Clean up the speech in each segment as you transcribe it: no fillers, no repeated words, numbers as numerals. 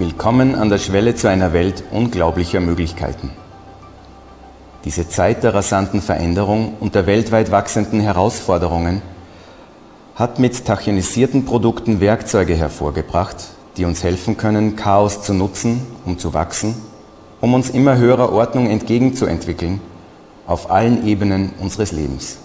Willkommen an der Schwelle zu einer Welt unglaublicher Möglichkeiten. Diese Zeit der rasanten Veränderung und der weltweit wachsenden Herausforderungen hat mit tachyonisierten Produkten Werkzeuge hervorgebracht, die uns helfen können, Chaos zu nutzen, um zu wachsen, um uns immer höherer Ordnung entgegenzuentwickeln, auf allen Ebenen unseres Lebens.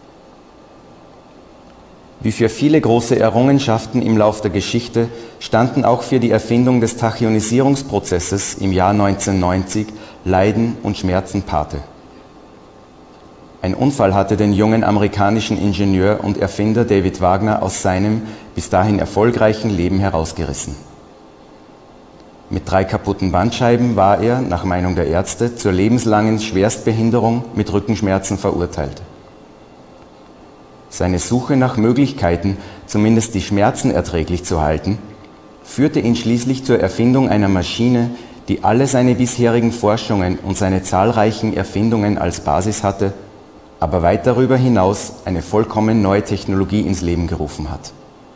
Wie für viele große Errungenschaften im Lauf der Geschichte standen auch für die Erfindung des Tachyonisierungsprozesses im Jahr 1990 Leiden und Schmerzen Pate. Ein Unfall hatte den jungen amerikanischen Ingenieur und Erfinder David Wagner aus seinem bis dahin erfolgreichen Leben herausgerissen. Mit 3 kaputten Bandscheiben war er, nach Meinung der Ärzte, zur lebenslangen Schwerstbehinderung mit Rückenschmerzen verurteilt. Seine Suche nach Möglichkeiten, zumindest die Schmerzen erträglich zu halten, führte ihn schließlich zur Erfindung einer Maschine, die alle seine bisherigen Forschungen und seine zahlreichen Erfindungen als Basis hatte, aber weit darüber hinaus eine vollkommen neue Technologie ins Leben gerufen hat.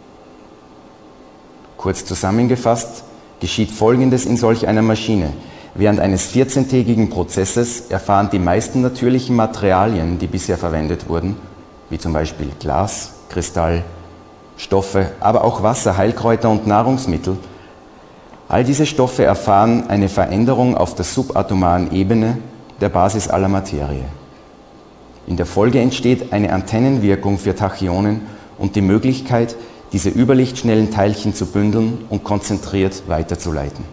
Kurz zusammengefasst geschieht Folgendes in solch einer Maschine. Während eines 14-tägigen Prozesses erfahren die meisten natürlichen Materialien, die bisher verwendet wurden, wie zum Beispiel Glas, Kristall, Stoffe, aber auch Wasser, Heilkräuter und Nahrungsmittel. All diese Stoffe erfahren eine Veränderung auf der subatomaren Ebene der Basis aller Materie. In der Folge entsteht eine Antennenwirkung für Tachyonen und die Möglichkeit, diese überlichtschnellen Teilchen zu bündeln und konzentriert weiterzuleiten.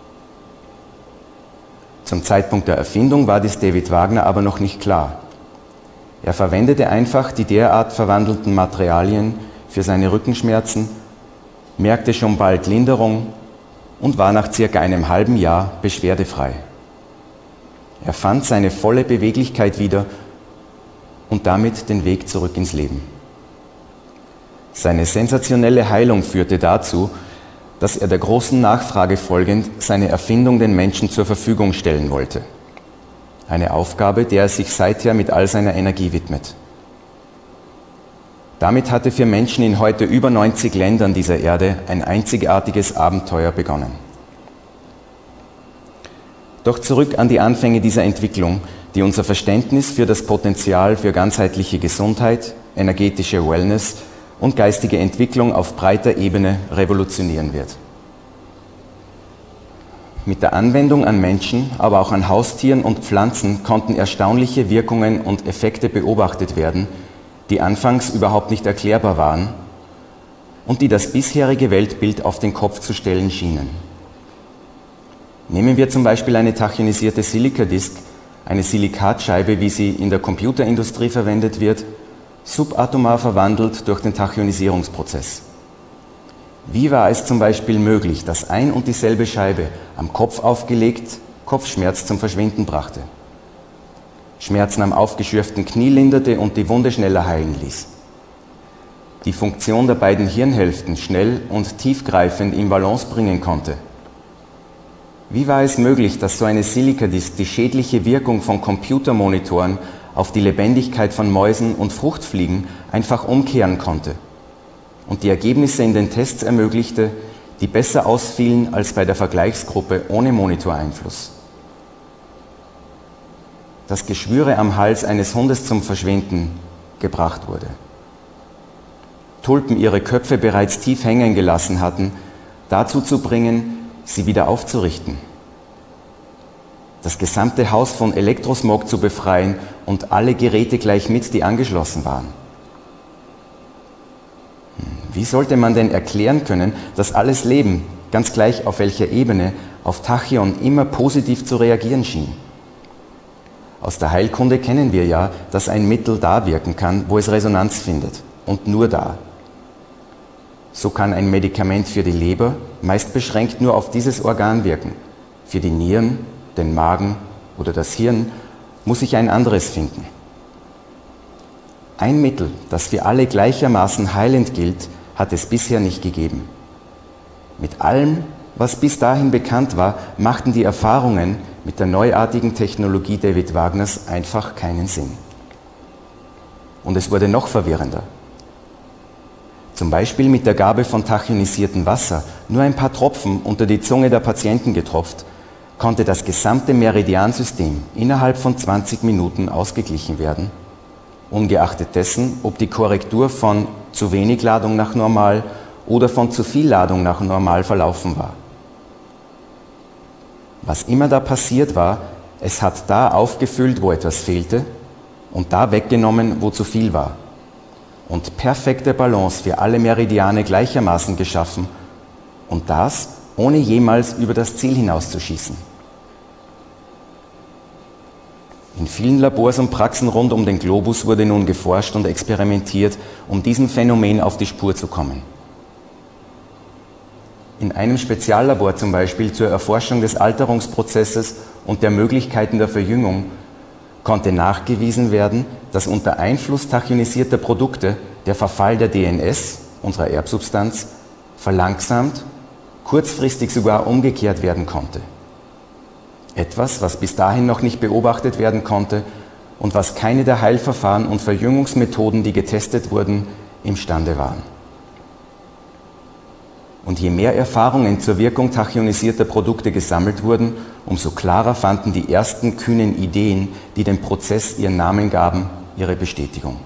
Zum Zeitpunkt der Erfindung war dies David Wagner aber noch nicht klar. Er verwendete einfach die derart verwandelten Materialien für seine Rückenschmerzen, merkte schon bald Linderung und war nach circa einem halben Jahr beschwerdefrei. Er fand seine volle Beweglichkeit wieder und damit den Weg zurück ins Leben. Seine sensationelle Heilung führte dazu, dass er der großen Nachfrage folgend seine Erfindung den Menschen zur Verfügung stellen wollte. Eine Aufgabe, der er sich seither mit all seiner Energie widmet. Damit hatte für Menschen in heute über 90 Ländern dieser Erde ein einzigartiges Abenteuer begonnen. Doch zurück an die Anfänge dieser Entwicklung, die unser Verständnis für das Potenzial für ganzheitliche Gesundheit, energetische Wellness und geistige Entwicklung auf breiter Ebene revolutionieren wird. Mit der Anwendung an Menschen, aber auch an Haustieren und Pflanzen konnten erstaunliche Wirkungen und Effekte beobachtet werden, die anfangs überhaupt nicht erklärbar waren und die das bisherige Weltbild auf den Kopf zu stellen schienen. Nehmen wir zum Beispiel eine tachionisierte Silikadisk, eine Silikatscheibe, wie sie in der Computerindustrie verwendet wird, subatomar verwandelt durch den Tachyonisierungsprozess. Wie war es zum Beispiel möglich, dass ein und dieselbe Scheibe am Kopf aufgelegt Kopfschmerz zum Verschwinden brachte, Schmerzen am aufgeschürften Knie linderte und die Wunde schneller heilen ließ, die Funktion der beiden Hirnhälften schnell und tiefgreifend in Balance bringen konnte? Wie war es möglich, dass so eine Silikadisk die schädliche Wirkung von Computermonitoren auf die Lebendigkeit von Mäusen und Fruchtfliegen einfach umkehren konnte und die Ergebnisse in den Tests ermöglichte, die besser ausfielen als bei der Vergleichsgruppe ohne Monitoreinfluss? Dass Geschwüre am Hals eines Hundes zum Verschwinden gebracht wurde, Tulpen ihre Köpfe bereits tief hängen gelassen hatten, dazu zu bringen, sie wieder aufzurichten, das gesamte Haus von Elektrosmog zu befreien und alle Geräte gleich mit, die angeschlossen waren. Wie sollte man denn erklären können, dass alles Leben, ganz gleich auf welcher Ebene, auf Tachyon immer positiv zu reagieren schien? Aus der Heilkunde kennen wir ja, dass ein Mittel da wirken kann, wo es Resonanz findet, und nur da. So kann ein Medikament für die Leber meist beschränkt nur auf dieses Organ wirken. Für die Nieren, den Magen oder das Hirn muss sich ein anderes finden. Ein Mittel, das für alle gleichermaßen heilend gilt, hat es bisher nicht gegeben. Mit allem, was bis dahin bekannt war, machten die Erfahrungen mit der neuartigen Technologie David Wagners einfach keinen Sinn. Und es wurde noch verwirrender. zum Beispiel mit der Gabe von tachyonisiertem Wasser, nur ein paar Tropfen unter die Zunge der Patienten getropft, konnte das gesamte Meridiansystem innerhalb von 20 Minuten ausgeglichen werden, ungeachtet dessen, ob die Korrektur von zu wenig Ladung nach normal oder von zu viel Ladung nach normal verlaufen war. Was immer da passiert war, es hat da aufgefüllt, wo etwas fehlte, und da weggenommen, wo zu viel war. Und perfekte Balance für alle Meridiane gleichermaßen geschaffen, und das ohne jemals über das Ziel hinauszuschießen. In vielen Labors und Praxen rund um den Globus wurde nun geforscht und experimentiert, um diesem Phänomen auf die Spur zu kommen. In einem Speziallabor zum Beispiel zur Erforschung des Alterungsprozesses und der Möglichkeiten der Verjüngung konnte nachgewiesen werden, dass unter Einfluss tachyonisierter Produkte der Verfall der DNS, unserer Erbsubstanz, verlangsamt, kurzfristig sogar umgekehrt werden konnte. Etwas, was bis dahin noch nicht beobachtet werden konnte und was keine der Heilverfahren und Verjüngungsmethoden, die getestet wurden, imstande waren. Und je mehr Erfahrungen zur Wirkung tachyonisierter Produkte gesammelt wurden, umso klarer fanden die ersten kühnen Ideen, die dem Prozess ihren Namen gaben, ihre Bestätigung.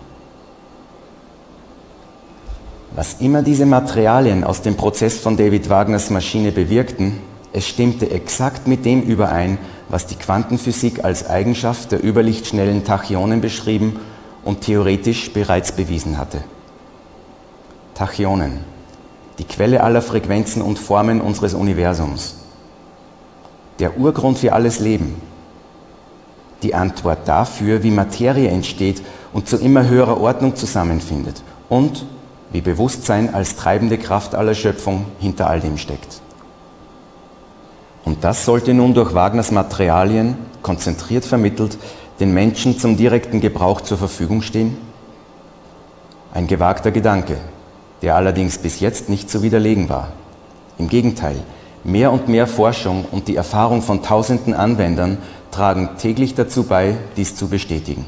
Was immer diese Materialien aus dem Prozess von David Wagners Maschine bewirkten, es stimmte exakt mit dem überein, was die Quantenphysik als Eigenschaft der überlichtschnellen Tachyonen beschrieben und theoretisch bereits bewiesen hatte. Tachyonen, die Quelle aller Frequenzen und Formen unseres Universums. Der Urgrund für alles Leben. Die Antwort dafür, wie Materie entsteht und zu immer höherer Ordnung zusammenfindet und wie Bewusstsein als treibende Kraft aller Schöpfung hinter all dem steckt. Und das sollte nun durch Wagners Materialien, konzentriert vermittelt, den Menschen zum direkten Gebrauch zur Verfügung stehen? Ein gewagter Gedanke, der allerdings bis jetzt nicht zu widerlegen war. Im Gegenteil, mehr und mehr Forschung und die Erfahrung von tausenden Anwendern tragen täglich dazu bei, dies zu bestätigen.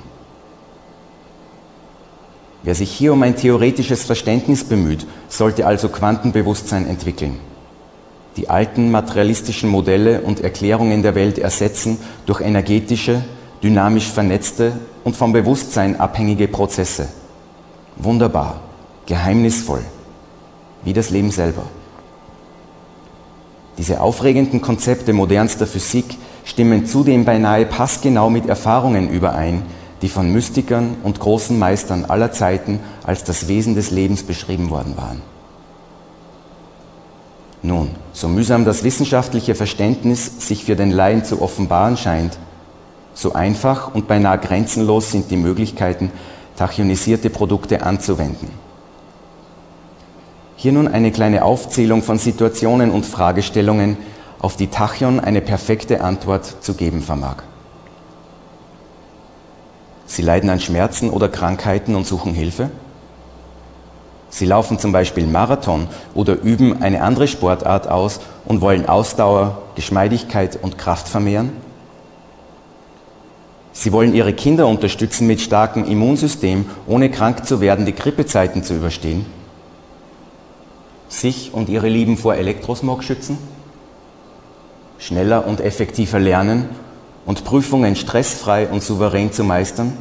Wer sich hier um ein theoretisches Verständnis bemüht, sollte also Quantenbewusstsein entwickeln. Die alten materialistischen Modelle und Erklärungen der Welt ersetzen durch energetische, dynamisch vernetzte und vom Bewusstsein abhängige Prozesse. Wunderbar, geheimnisvoll, wie das Leben selber. Diese aufregenden Konzepte modernster Physik stimmen zudem beinahe passgenau mit Erfahrungen überein, die von Mystikern und großen Meistern aller Zeiten als das Wesen des Lebens beschrieben worden waren. Nun, so mühsam das wissenschaftliche Verständnis sich für den Laien zu offenbaren scheint, so einfach und beinahe grenzenlos sind die Möglichkeiten, tachionisierte Produkte anzuwenden. Hier nun eine kleine Aufzählung von Situationen und Fragestellungen, auf die Tachyon eine perfekte Antwort zu geben vermag. Sie leiden an Schmerzen oder Krankheiten und suchen Hilfe. Sie laufen zum Beispiel Marathon oder üben eine andere Sportart aus und wollen Ausdauer, Geschmeidigkeit und Kraft vermehren. Sie wollen ihre Kinder unterstützen, mit starkem Immunsystem, ohne krank zu werden, die Grippezeiten zu überstehen. Sich und ihre Lieben vor Elektrosmog schützen. Schneller und effektiver lernen und Prüfungen stressfrei und souverän zu meistern.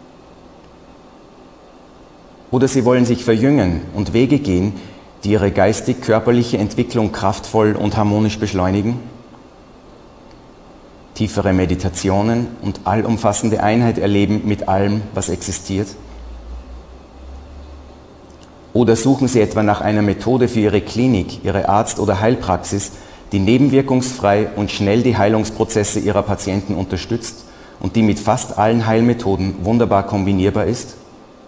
Oder sie wollen sich verjüngen und Wege gehen, die ihre geistig-körperliche Entwicklung kraftvoll und harmonisch beschleunigen. Tiefere Meditationen und allumfassende Einheit erleben mit allem, was existiert. Oder suchen sie etwa nach einer Methode für ihre Klinik, ihre Arzt- oder Heilpraxis, die nebenwirkungsfrei und schnell die Heilungsprozesse ihrer Patienten unterstützt und die mit fast allen Heilmethoden wunderbar kombinierbar ist?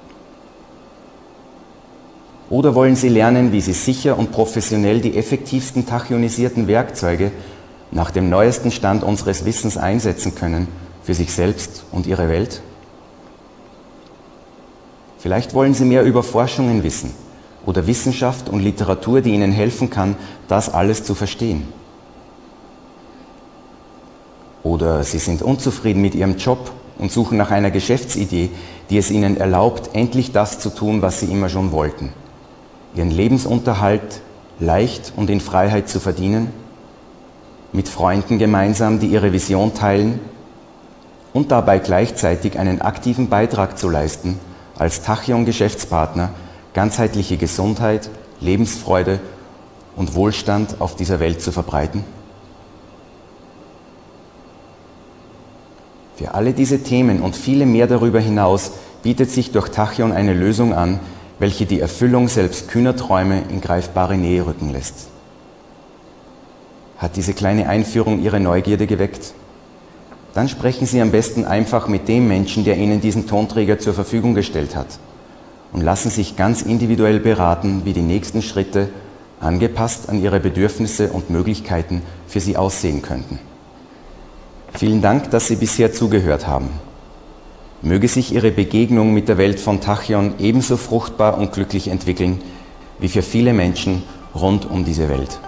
Oder wollen Sie lernen, wie Sie sicher und professionell die effektivsten tachyonisierten Werkzeuge nach dem neuesten Stand unseres Wissens einsetzen können für sich selbst und Ihre Welt? Vielleicht wollen Sie mehr über Forschungen wissen oder Wissenschaft und Literatur, die Ihnen helfen kann, das alles zu verstehen. Oder Sie sind unzufrieden mit Ihrem Job und suchen nach einer Geschäftsidee, die es Ihnen erlaubt, endlich das zu tun, was Sie immer schon wollten. ihren Lebensunterhalt leicht und in Freiheit zu verdienen, mit Freunden gemeinsam, die ihre Vision teilen und dabei gleichzeitig einen aktiven Beitrag zu leisten, als Tachyon-Geschäftspartner ganzheitliche Gesundheit, Lebensfreude und Wohlstand auf dieser Welt zu verbreiten? Für alle diese Themen und viele mehr darüber hinaus bietet sich durch Tachyon eine Lösung an, welche die Erfüllung selbst kühner Träume in greifbare Nähe rücken lässt. Hat diese kleine Einführung Ihre Neugierde geweckt? Dann sprechen Sie am besten einfach mit dem Menschen, der Ihnen diesen Tonträger zur Verfügung gestellt hat, und lassen sich ganz individuell beraten, wie die nächsten Schritte, angepasst an Ihre Bedürfnisse und Möglichkeiten, für Sie aussehen könnten. Vielen Dank, dass Sie bisher zugehört haben. Möge sich Ihre Begegnung mit der Welt von Tachyon ebenso fruchtbar und glücklich entwickeln wie für viele Menschen rund um diese Welt.